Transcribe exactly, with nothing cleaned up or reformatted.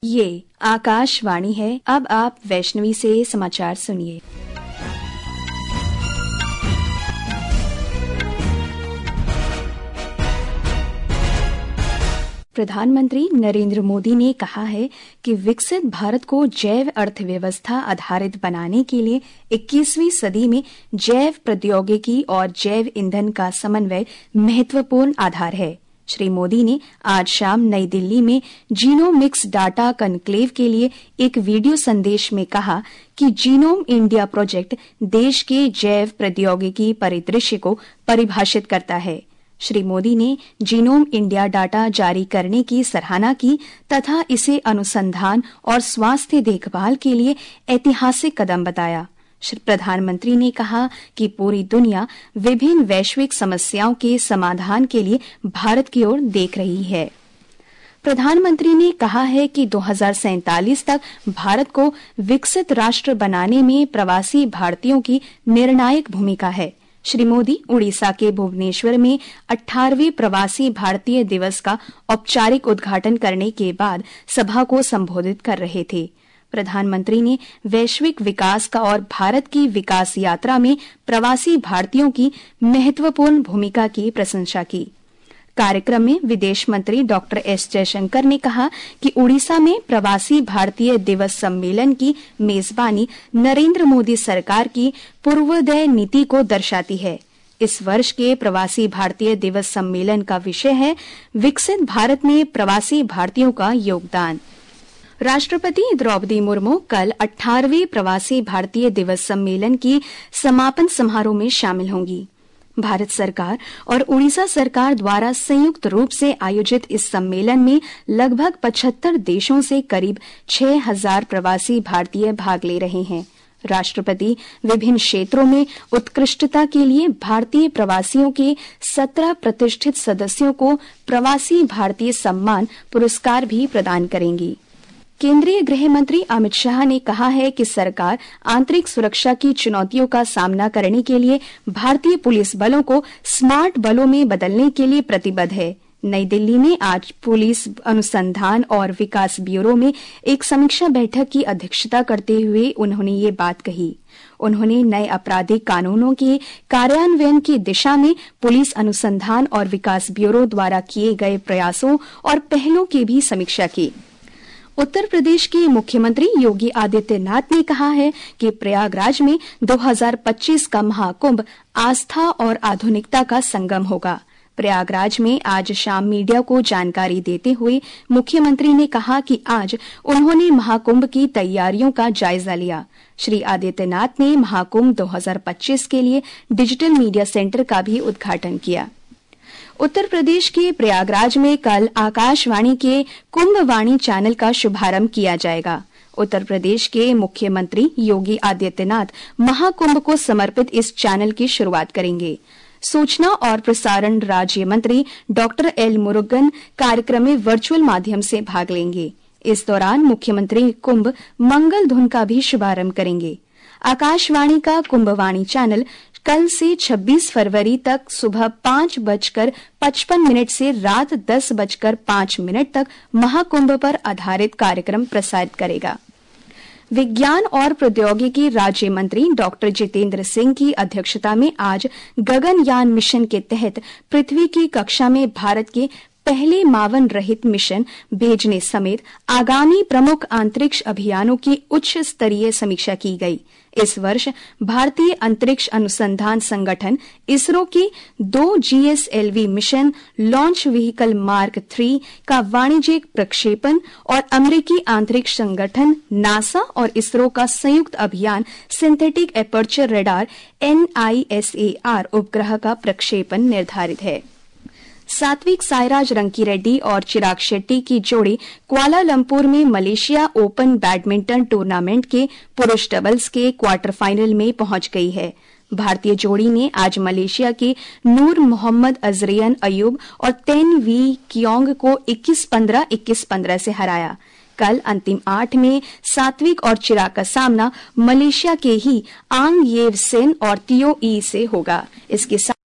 ये आकाशवाणी है। अब आप वैष्णवी से समाचार सुनिए। प्रधानमंत्री नरेंद्र मोदी ने कहा है कि विकसित भारत को जैव अर्थव्यवस्था आधारित बनाने के लिए इक्कीसवीं सदी में जैव प्रौद्योगिकी और जैव ईंधन का समन्वय महत्वपूर्ण आधार है। श्री मोदी ने आज शाम नई दिल्ली में जीनोमिक्स डाटा कॉन्क्लेव के लिए एक वीडियो संदेश में कहा कि जीनोम इंडिया प्रोजेक्ट देश के जैव प्रौद्योगिकी परिदृश्य को परिभाषित करता है। श्री मोदी ने जीनोम इंडिया डाटा जारी करने की सराहना की तथा इसे अनुसंधान और स्वास्थ्य देखभाल के लिए ऐतिहासिक कदम बताया। प्रधानमंत्री ने कहा कि पूरी दुनिया विभिन्न वैश्विक समस्याओं के समाधान के लिए भारत की ओर देख रही है। प्रधानमंत्री ने कहा है कि दो हज़ार सैंतालीस तक भारत को विकसित राष्ट्र बनाने में प्रवासी भारतीयों की निर्णायक भूमिका है। श्री मोदी उड़ीसा के भुवनेश्वर में अठारहवें प्रवासी भारतीय दिवस का औपचारिक उद्घाटन करने के बाद सभा को संबोधित कर रहे थे। प्रधानमंत्री ने वैश्विक विकास का और भारत की विकास यात्रा में प्रवासी भारतीयों की महत्वपूर्ण भूमिका की प्रशंसा की। कार्यक्रम में विदेश मंत्री डॉक्टर एस जयशंकर ने कहा कि उड़ीसा में प्रवासी भारतीय दिवस सम्मेलन की मेजबानी नरेंद्र मोदी सरकार की पूर्वोदय नीति को दर्शाती है। इस वर्ष के प्रवासी भारतीय दिवस सम्मेलन का विषय है विकसित भारत में प्रवासी भारतीयों का योगदान। राष्ट्रपति द्रौपदी मुर्मू कल अठारहवें प्रवासी भारतीय दिवस सम्मेलन की समापन समारोह में शामिल होंगी। भारत सरकार और उड़ीसा सरकार द्वारा संयुक्त रूप से आयोजित इस सम्मेलन में लगभग पचहत्तर देशों से करीब छह हज़ार प्रवासी भारतीय भाग ले रहे हैं। राष्ट्रपति विभिन्न क्षेत्रों में उत्कृष्टता के लिए भारतीय प्रवासियों के सत्रह प्रतिष्ठित सदस्यों को प्रवासी भारतीय सम्मान पुरस्कार भी प्रदान करेंगी। केंद्रीय गृह मंत्री अमित शाह ने कहा है कि सरकार आंतरिक सुरक्षा की चुनौतियों का सामना करने के लिए भारतीय पुलिस बलों को स्मार्ट बलों में बदलने के लिए प्रतिबद्ध है। नई दिल्ली में आज पुलिस अनुसंधान और विकास ब्यूरो में एक समीक्षा बैठक की अध्यक्षता करते हुए उन्होंने ये बात कही। उन्होंने नए आपराधिक कानूनों के कार्यान्वयन की दिशा में पुलिस अनुसंधान और विकास ब्यूरो द्वारा किए गए प्रयासों और पहलों की भी समीक्षा की। उत्तर प्रदेश के मुख्यमंत्री योगी आदित्यनाथ ने कहा है कि प्रयागराज में दो हज़ार पच्चीस का महाकुंभ आस्था और आधुनिकता का संगम होगा। प्रयागराज में आज शाम मीडिया को जानकारी देते हुए मुख्यमंत्री ने कहा कि आज उन्होंने महाकुंभ की तैयारियों का जायजा लिया। श्री आदित्यनाथ ने महाकुंभ दो हज़ार पच्चीस के लिए डिजिटल मीडिया सेंटर का भी उद्घाटन किया। उत्तर प्रदेश के प्रयागराज में कल आकाशवाणी के कुंभवाणी चैनल का शुभारंभ किया जाएगा। उत्तर प्रदेश के मुख्यमंत्री योगी आदित्यनाथ महाकुंभ को समर्पित इस चैनल की शुरुआत करेंगे। सूचना और प्रसारण राज्य मंत्री डॉक्टर एल मुरुगन कार्यक्रम में वर्चुअल माध्यम से भाग लेंगे। इस दौरान मुख्यमंत्री कुंभ मंगल धुन का भी शुभारंभ करेंगे। आकाशवाणी का कुंभवाणी चैनल कल से छब्बीस फरवरी तक सुबह पांच बजकर पचपन मिनट से रात दस बजकर पांच मिनट तक महाकुंभ पर आधारित कार्यक्रम प्रसारित करेगा। विज्ञान और प्रौद्योगिकी राज्य मंत्री डॉक्टर जितेंद्र सिंह की अध्यक्षता में आज गगनयान मिशन के तहत पृथ्वी की कक्षा में भारत के पहले मावन रहित मिशन भेजने समेत आगामी प्रमुख अंतरिक्ष अभियानों की उच्च स्तरीय समीक्षा की गई। इस वर्ष भारतीय अंतरिक्ष अनुसंधान संगठन इसरो के दो GSLV mission launch vehicle mark three का वाणिज्यिक प्रक्षेपण और अमेरिकी अंतरिक्ष संगठन नासा और इसरो का संयुक्त अभियान सिंथेटिक एपर्चर रडार एनआईएसएआर उपग्रह का प्रक्षेपण निर्धारित है। सात्विक साईराज रंकीरेड्डी और चिराग शेट्टी की जोड़ी कुआलालंपुर में मलेशिया ओपन बैडमिंटन टूर्नामेंट के पुरुष डबल्स के क्वार्टर फाइनल में पहुंच गई है। भारतीय जोड़ी ने आज मलेशिया के नूर मोहम्मद अजरियन अयूब और तेन वी कियोंग को इक्कीस पंद्रह इक्कीस पंद्रह से हराया। कल अंतिम आठ में सात्विक और चिराग का सामना मलेशिया के ही आंग येव सेन और तियो ई से होगा। इसके साथ